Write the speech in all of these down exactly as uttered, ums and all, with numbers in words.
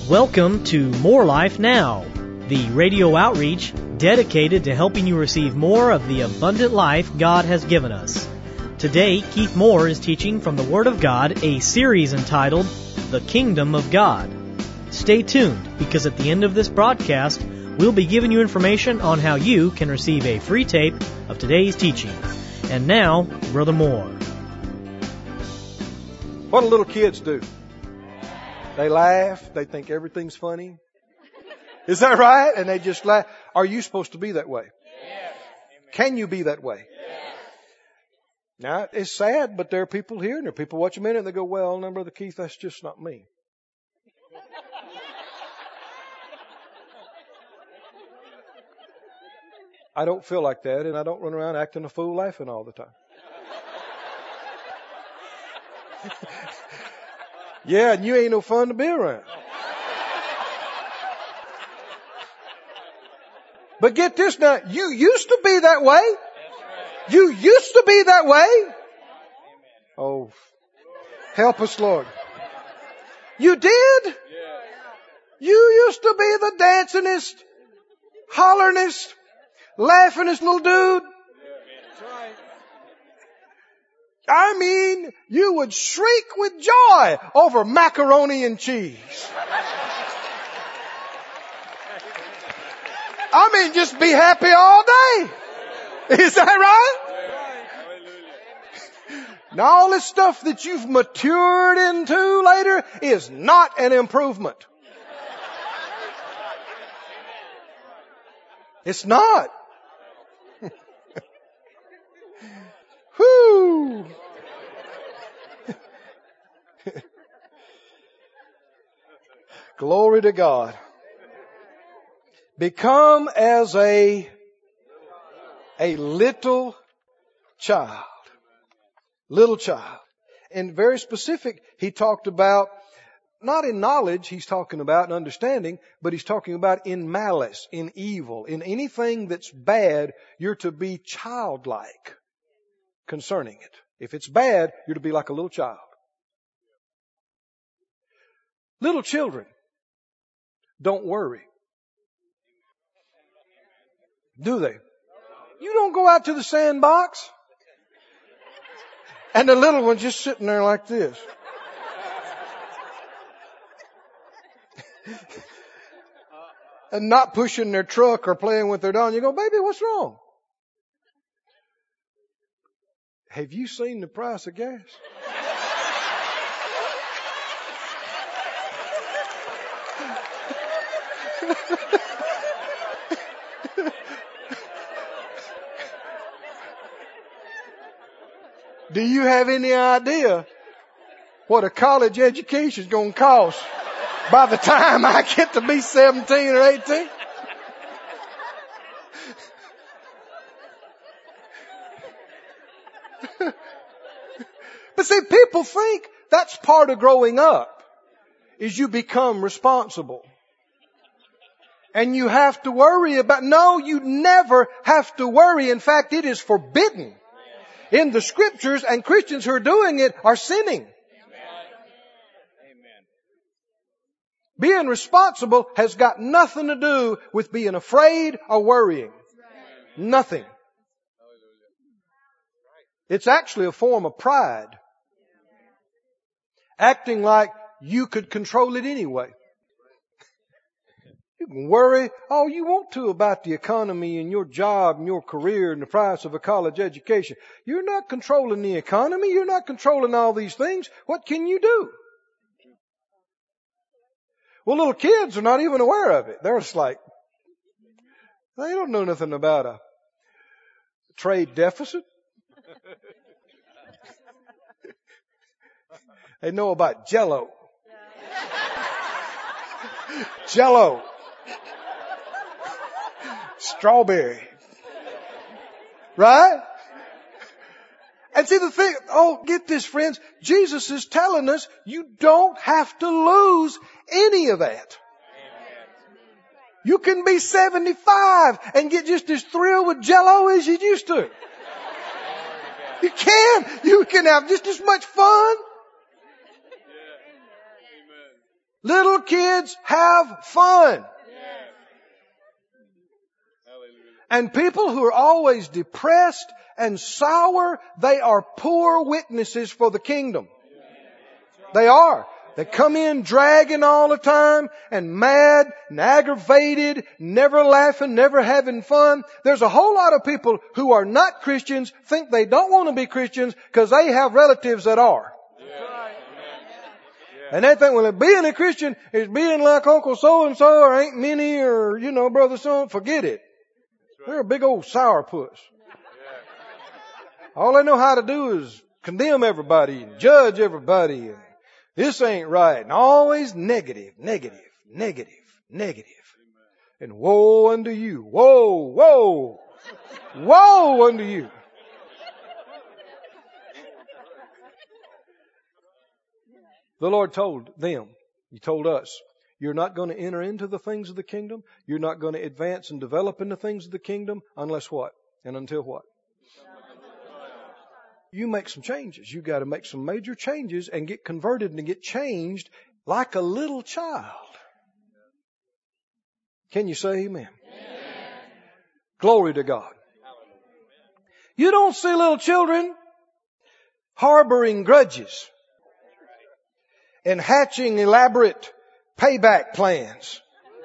Welcome to More Life Now, the radio outreach dedicated to helping you receive more of the abundant life God has given us. Today, Keith Moore is teaching from the Word of God, a series entitled The Kingdom of God. Stay tuned, because at the end of this broadcast, we'll be giving you information on how you can receive a free tape of today's teaching. And now, Brother Moore. What do little kids do? They laugh. They think everything's funny. Is that right? And they just laugh. Are you supposed to be that way? Yes. Can you be that way? Yes. Now, it's sad, but there are people here and there are people watching me and they go, well, no, Brother Keith, that's just not me. I don't feel like that, and I don't run around acting a fool laughing all the time. Yeah, and you ain't no fun to be around. But get this now, you used to be that way. You used to be that way. Oh, help us, Lord. You did? You used to be the dancingest, holleringest, laughingest little dude. I mean, you would shriek with joy over macaroni and cheese. I mean, just be happy all day. Is that right? Now, all this stuff that you've matured into later is not an improvement. It's not. Whew. Glory to God. Become as a, a little child. Little child. And very specific, he talked about, not in knowledge, he's talking about in understanding, but he's talking about in malice, in evil, in anything that's bad, you're to be childlike concerning it. If it's bad, you're to be like a little child. Little children don't worry. Do they? You don't go out to the sandbox and the little one's just sitting there like this. And not pushing their truck or playing with their doll. You go, baby, what's wrong? Have you seen the price of gas? Do you have any idea what a college education is going to cost by the time I get to be seventeen or eighteen? But see, people think that's part of growing up, is you become responsible. And you have to worry about, no, you never have to worry. In fact, it is forbidden in the Scriptures, and Christians who are doing it are sinning. Amen. Being responsible has got nothing to do with being afraid or worrying. Nothing. It's actually a form of pride. Acting like you could control it anyway. You can worry all you want to about the economy and your job and your career and the price of a college education. You're not controlling the economy. You're not controlling all these things. What can you do? Well, little kids are not even aware of it. They're just like, they don't know nothing about a trade deficit. They know about Jell-O. Jell-O. Strawberry. Right? And see the thing, oh, get this, friends. Jesus is telling us you don't have to lose any of that. You can be seventy-five and get just as thrilled with Jell-O as you used to. You can. You can have just as much fun. Little kids have fun. And people who are always depressed and sour, they are poor witnesses for the kingdom. They are. They come in dragging all the time and mad and aggravated, never laughing, never having fun. There's a whole lot of people who are not Christians, think they don't want to be Christians because they have relatives that are. And they think, well, being a Christian is being like Uncle so-and-so or Aunt Minnie or, you know, Brother so. Forget it. They're a big old sourpuss. All they know how to do is condemn everybody and judge everybody. And this ain't right. And always negative, negative, negative, negative. And woe unto you. Woe, woe, woe unto you. The Lord told them, He told us, you're not going to enter into the things of the kingdom. You're not going to advance and develop in the things of the kingdom unless what? And until what? You make some changes. You've got to make some major changes and get converted and get changed like a little child. Can you say amen? Amen. Glory to God. You don't see little children harboring grudges and hatching elaborate payback plans.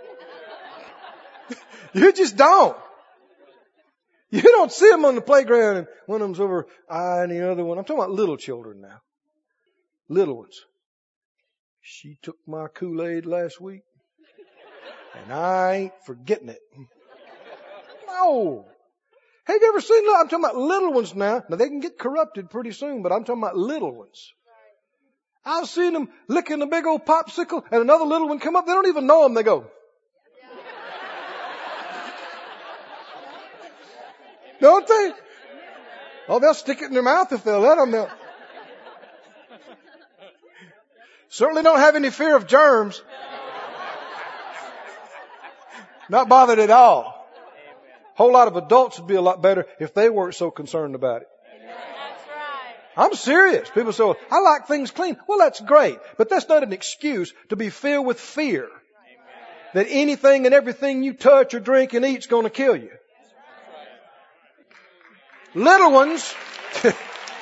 You just don't. You don't see them on the playground and one of them's over eyeing the other one. I'm talking about little children now. Little ones. She took my Kool-Aid last week and I ain't forgetting it. No. Have you ever seen, I'm talking about little ones now. Now they can get corrupted pretty soon, but I'm talking about little ones. I've seen them licking a big old popsicle and another little one come up. They don't even know them. They go. Don't they? Oh, they'll stick it in their mouth if they'll let them. They'll... Certainly don't have any fear of germs. Not bothered at all. A whole lot of adults would be a lot better if they weren't so concerned about it. I'm serious. People say, well, I like things clean. Well, that's great. But that's not an excuse to be filled with fear that anything and everything you touch or drink and eat is going to kill you. Little ones, there's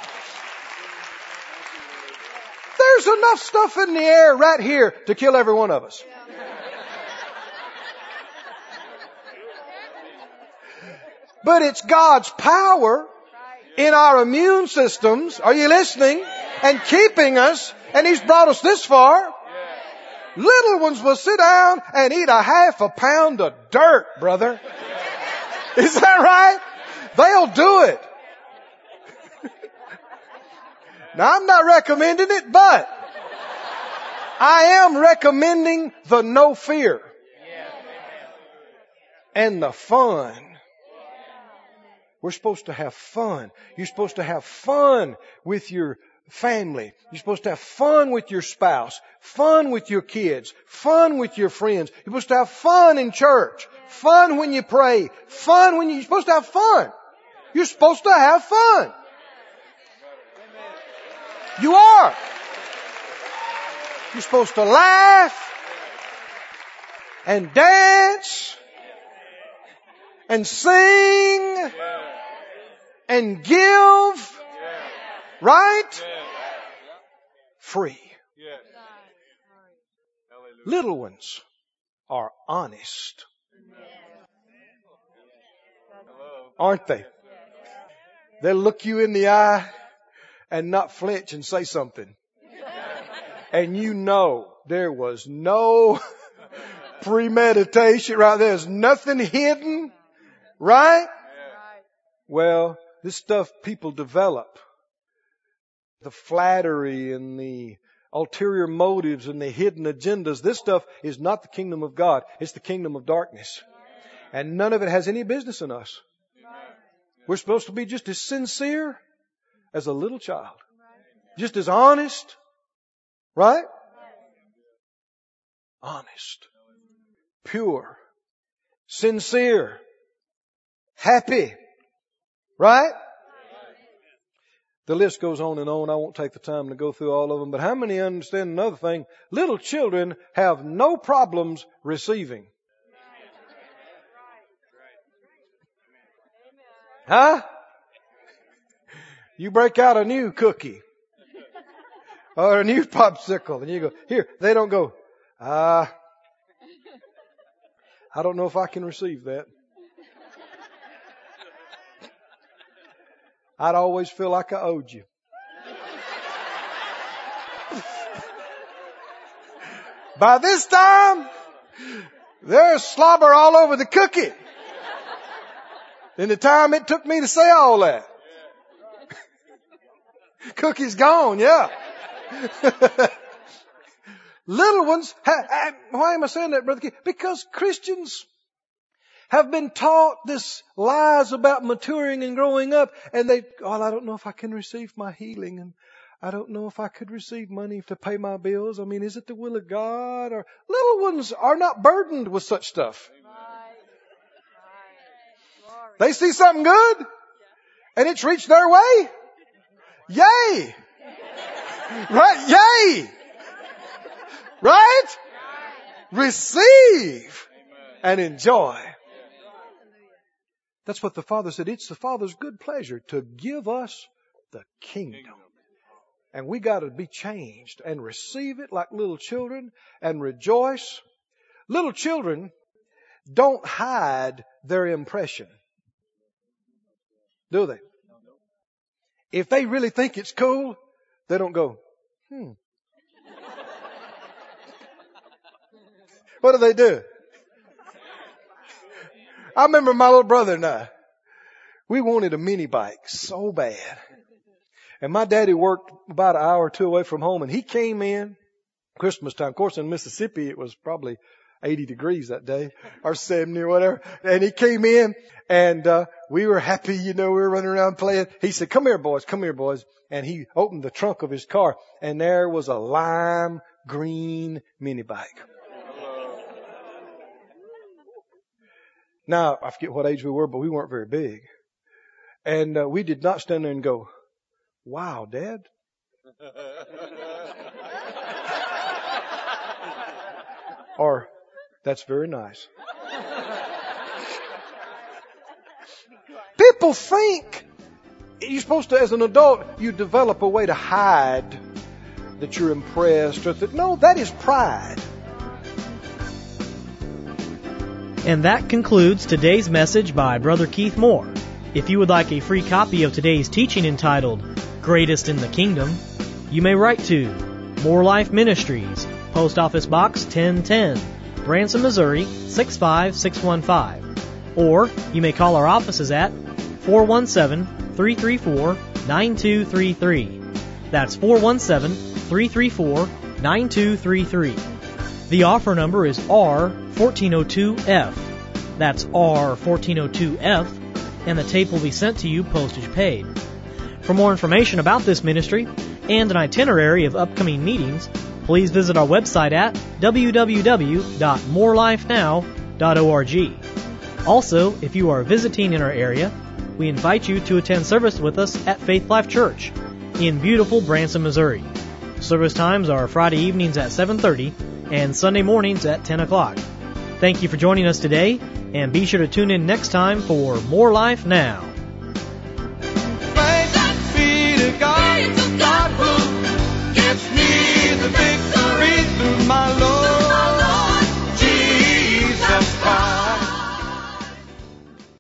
enough stuff in the air right here to kill every one of us. But it's God's power in our immune systems, are you listening? And keeping us, and He's brought us this far. Little ones will sit down and eat a half a pound of dirt, brother. Is that right? They'll do it. Now I'm not recommending it, but I am recommending the no fear and the fun. We're supposed to have fun. You're supposed to have fun with your family. You're supposed to have fun with your spouse, fun with your kids, fun with your friends. You're supposed to have fun in church, fun when you pray, fun when you, you're supposed to have fun. You're supposed to have fun. You are. You're supposed to laugh and dance and sing and give, right? Free. Little ones are honest, aren't they? They'll look you in the eye and not flinch and say something. And you know there was no premeditation, right? There's nothing hidden, right? Well, this stuff people develop. The flattery and the ulterior motives and the hidden agendas. This stuff is not the kingdom of God. It's the kingdom of darkness. And none of it has any business in us. We're supposed to be just as sincere as a little child. Just as honest. Right? Honest. Pure. Sincere. Happy. Right? The list goes on and on. I won't take the time to go through all of them. But how many understand another thing? Little children have no problems receiving. Huh? You break out a new cookie or a new popsicle and you go, here, they don't go, ah, uh, I don't know if I can receive that. I'd always feel like I owed you. By this time, there's slobber all over the cookie. In the time it took me to say all that. Cookie's gone, yeah. Little ones, why am I saying that, Brother Keith? Because Christians have been taught this lies about maturing and growing up, and they, oh, I don't know if I can receive my healing, and I don't know if I could receive money to pay my bills. I mean, is it the will of God? Or little ones are not burdened with such stuff. They see something good, and it's reached their way. Yay! Right? Yay! Right? Receive and enjoy. That's what the Father said. It's the Father's good pleasure to give us the kingdom. And we got to be changed and receive it like little children and rejoice. Little children don't hide their impression, do they? If they really think it's cool, they don't go, hmm. What do they do? I remember my little brother and I, we wanted a mini bike so bad. And my daddy worked about an hour or two away from home, and he came in Christmas time. Of course, in Mississippi, it was probably eighty degrees that day, or seventy or whatever. And he came in, and uh we were happy, you know, we were running around playing. He said, come here, boys, come here, boys. And he opened the trunk of his car, and there was a lime green mini bike. Now, I forget what age we were, but we weren't very big. And uh, we did not stand there and go, wow, Dad. Or, that's very nice. People think you're supposed to, as an adult, you develop a way to hide that you're impressed. Or that, no, that is pride. And that concludes today's message by Brother Keith Moore. If you would like a free copy of today's teaching entitled, Greatest in the Kingdom, you may write to More Life Ministries, Post Office Box ten ten, Branson, Missouri six five six one five. Or you may call our offices at four one seven, three three four, nine two three three. That's four one seven, three three four, nine two three three. The offer number is R fourteen oh two F. That's R fourteen oh two F, and the tape will be sent to you postage paid. For more information about this ministry and an itinerary of upcoming meetings, please visit our website at w w w dot more life now dot org. Also, if you are visiting in our area, we invite you to attend service with us at Faith Life Church in beautiful Branson, Missouri. Service times are Friday evenings at seven thirty and Sunday mornings at ten o'clock. Thank you for joining us today, and be sure to tune in next time for More Life Now.